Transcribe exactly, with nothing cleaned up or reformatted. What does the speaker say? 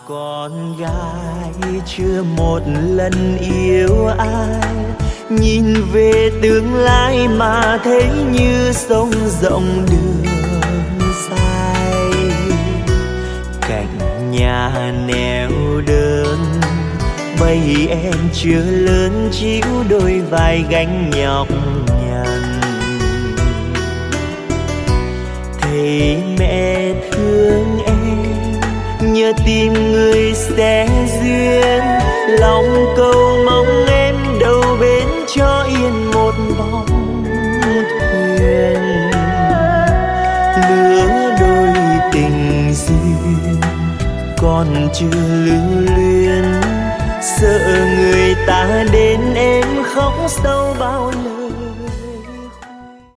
con gái chưa một lần yêu ai, nhìn về tương lai mà thấy như sông rộng đường dài. Cạnh nhà neo đơn bầy em chưa lớn chịu đôi vai gánh nhọc nhằn. Thấy mẹ thương em nhớ tìm người sẽ duyên, lòng cầu mong em đâu bến cho yên một bóng thuyền. Lứa đôi tình duyên còn chưa lưu luyến, sợ người ta đến em khóc sâu bao lần.